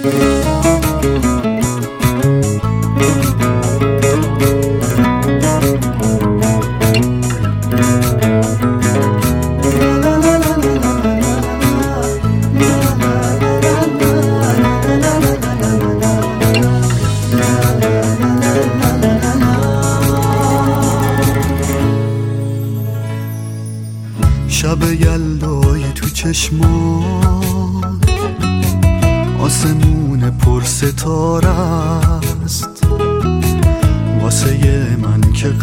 شب یلدای تو چشمان آسمون پر ستاره است، واسه من که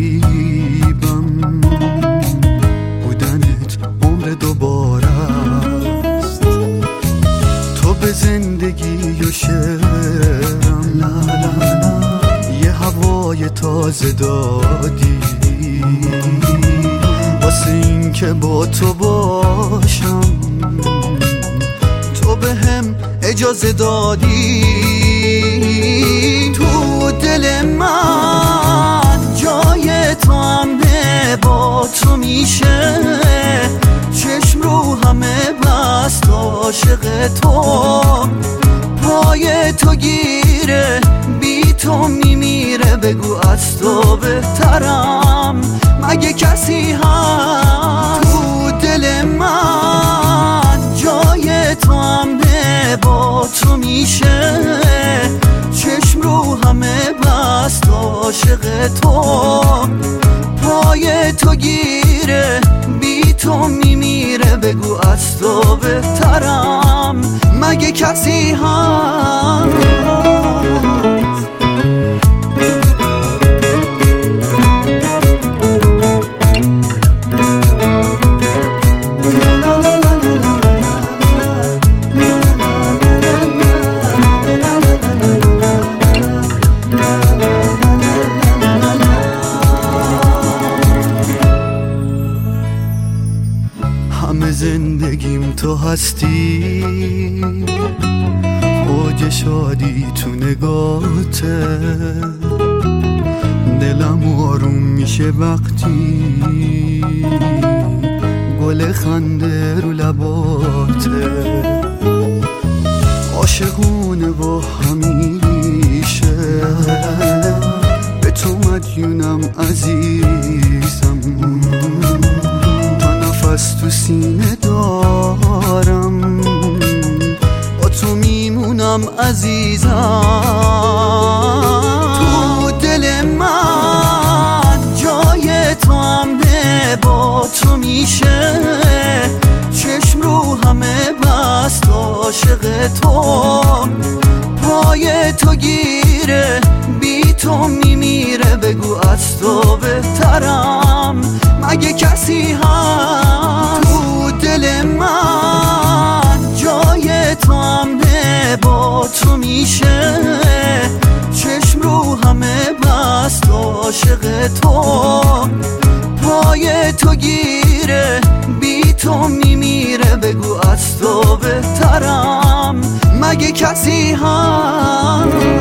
غریبم بودنت عمر دوباره است. تو به زندگی و شعرم لا لا لا یه هوای تازه دادی، واسه این که با تو باشم تو به هم اجازه دادی. تو دل من جای تو همه با تو میشه، چشم رو همه بست عاشق تو، پای تو گیره بی تو میمیره، بگو از تو بهترم مگه کسی هست؟ تو دل من جای تو همه با تو میشه، چشم رو همه بست عاشق تو، پای تو گیره بی تو میمیره، بگو از تو بهترم مگه کسی هست؟ همه زندگیم تو هستی، اوج شادی تو نگاهته، دلم آروم میشه وقتی گل خنده رو لباته، عاشقونه و همیشه به تو مدیونم عزیزم، نفس تو سینه دارم با تو میمونم عزیزم. تو دل من جای تو همه با تو میشه، چشم رو همه بست عاشق تو، پای تو گیره بی تو میمیره، بگو از تو بهترم مگه کسی هست؟ تو دل من جای تو همه با تو میشه، چشم رو همه بست عاشق تو، پای تو گیره بی تو میمیره، بگو از تو بهترم مگه کسی هست؟